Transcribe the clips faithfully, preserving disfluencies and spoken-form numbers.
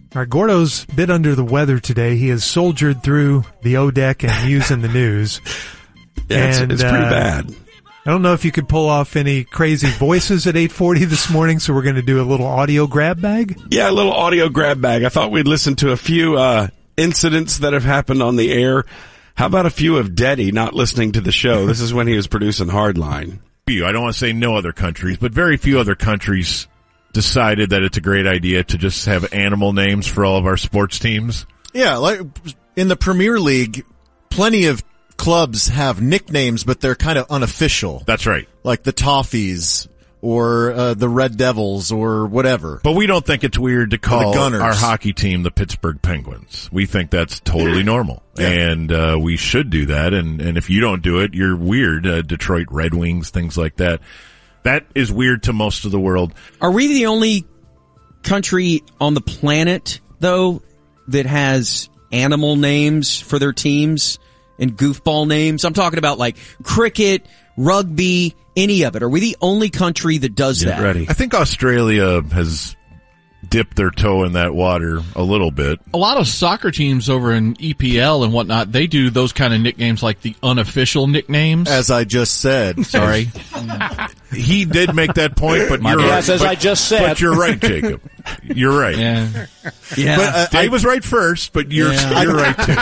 All right, Gordo's a bit under the weather today. He has soldiered through the O deck and news in the news. Yeah, it's, and, it's pretty uh, bad. I don't know if you could pull off any crazy voices at eight forty this morning, so we're going to do a little audio grab bag. Yeah, a little audio grab bag. I thought we'd listen to a few uh, incidents that have happened on the air. How about a few of Deddy not listening to the show? This is when he was producing Hardline. I don't want to say no other countries, but very few other countries decided that it's a great idea to just have animal names for all of our sports teams. Yeah, like in the Premier League, plenty of clubs have nicknames, but they're kind of unofficial. That's right. Like the Toffees or uh, the Red Devils or whatever. But we don't think it's weird to call Gunners. our hockey team the Pittsburgh Penguins. We think that's totally normal. Yeah. And uh, we should do that. And, and if you don't do it, you're weird. Uh, Detroit Red Wings, things like that. That is weird to most of the world. Are we the only country on the planet, though, that has animal names for their teams and goofball names? I'm talking about like cricket, rugby, any of it. Are we the only country that does Get that? ready. I think Australia has dipped their toe in that water a little bit. A lot of soccer teams over in E P L and whatnot, they do those kind of nicknames like the unofficial nicknames. As I just said. Sorry. He did make that point, but you're Yes, right. as but, I just said. But you're right, Jacob. You're right. Yeah. Yeah. But, uh, Dave I- was right first, but you're, Yeah. you're right too.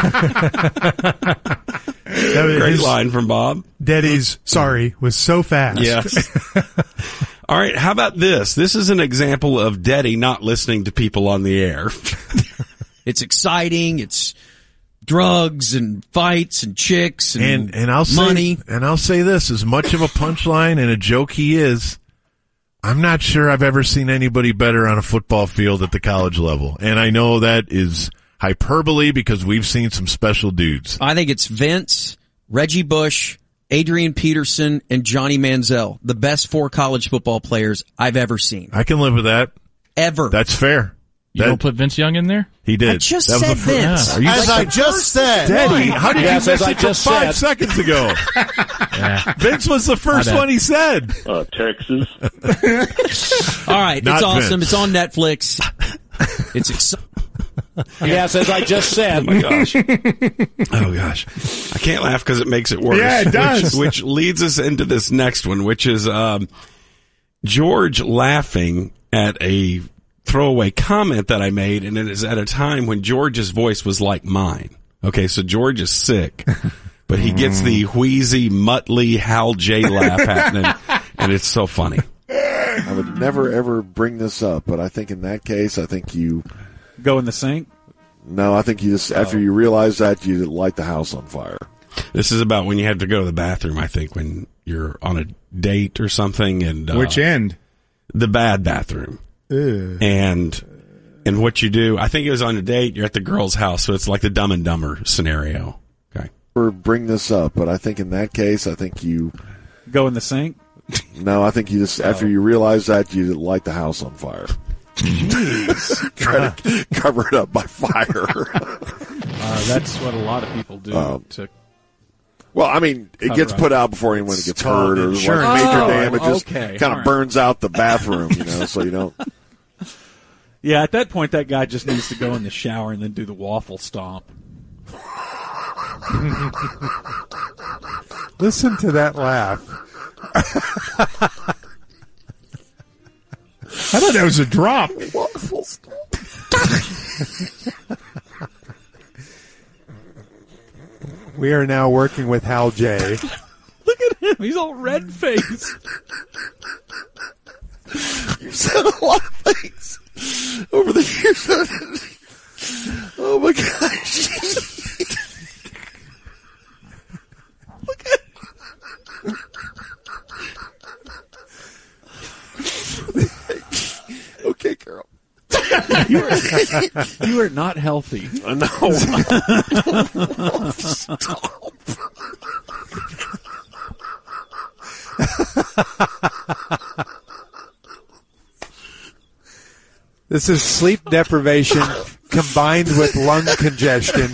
That was Great his- line from Bob. Deddy's sorry was so fast. Yes. All right, how about this? This is an example of Deddy not listening to people on the air. It's exciting. It's drugs and fights and chicks and, And and I'll say money. and I'll say this: as much of a punchline and a joke he is, I'm not sure I've ever seen anybody better on a football field at the college level. And I know that is hyperbole because we've seen some special dudes. I think it's Vince, Reggie Bush, Adrian Peterson, and Johnny Manziel, the best four college football players I've ever seen. I can live with that. Ever. That's fair. You That- don't put Vince Young in there? He did. I just that was said the fir- Vince. Are you As I just said. Daddy, how did Yes, you as miss I it from just five said. seconds ago? Yeah. Vince was the first My bad. one he said. Uh, Texas. All right, Not it's awesome. Vince. It's on Netflix. It's exciting. Yes, as I just said. Oh my gosh. Oh gosh. I can't laugh because it makes it worse. Yeah, it does. Which, which leads us into this next one, which is um, George laughing at a throwaway comment that I made, and it is at a time when George's voice was like mine. Okay, so George is sick, but he gets the wheezy, muttly Hal J laugh happening, and it's so funny. I would never ever bring this up, but I think in that case, I think you. Go in the sink? No, I think you just after you realize that, you light the house on fire. This is about when you have to go to the bathroom, I think, when you're on a date or something. And uh, Which end? The bad bathroom. Ew. And and what you do, I think it was on a date, you're at the girl's house, so it's like the Dumb and Dumber scenario. Okay. Never bring this up, but I think in that case, I think you. Go in the sink? No, I think you just after you realize that, you light the house on fire. Try to cover it up by fire. Uh, that's what a lot of people do. Um, to Well, I mean, it Cover gets up. put out before anyone gets called hurt or like insurance. major Oh, damages. okay. Kind All of right. burns out the bathroom, you know, so you don't. Yeah, at that point, that guy just needs to go in the shower and then do the waffle stomp. Listen to that laugh. I thought that was a drop. Waffle stomp. We are now working with Hal J. Look at him. He's all red faced. You've said a lot of things over the years. Oh my gosh. Look at Okay, Carol. You are, you are not healthy. I know. Stop. This is sleep deprivation combined with lung congestion.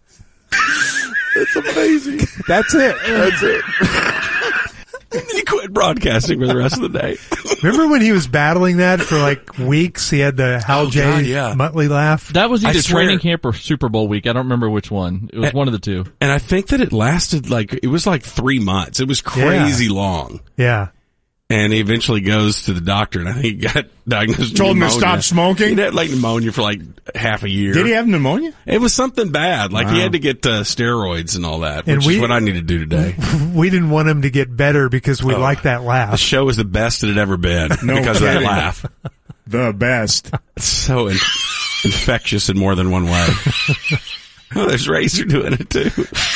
That's amazing. That's it. That's it. He quit quit broadcasting for the rest of the day. Remember when he was battling that for like weeks? He had the Hal Oh, J. God, yeah. Muttley laugh. That was I either swear- training camp or Super Bowl week. I don't remember which one. It was Eh. one of the two. And I think that it lasted like, it was like three months. It was crazy long. Yeah. And he eventually goes to the doctor, and I think he got diagnosed with Told him to pneumonia. stop smoking? He had like pneumonia for like half a year. Did he have pneumonia? It was something bad. Like he Wow. had to get uh, steroids and all that, And which we- is what I need to do today. We didn't want him to get better because we Oh. like that The laugh. show is the best it had ever been No because of that kidding. laugh. The best. It's so in- infectious in more than one way. Oh, there's Razor doing it too.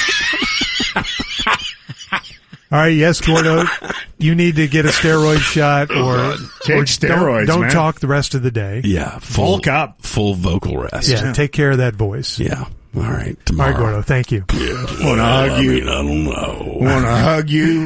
All right, yes, Gordo, you need to get a steroid shot or, Take or steroids, don't, don't man. talk the rest of the day. Yeah, full Bulk up. full vocal rest. Yeah, take care of that voice. Yeah. All right. All Tomorrow. right, Gordo, thank you. Yeah. Wanna hug I you. mean, I don't know. Want to hug you?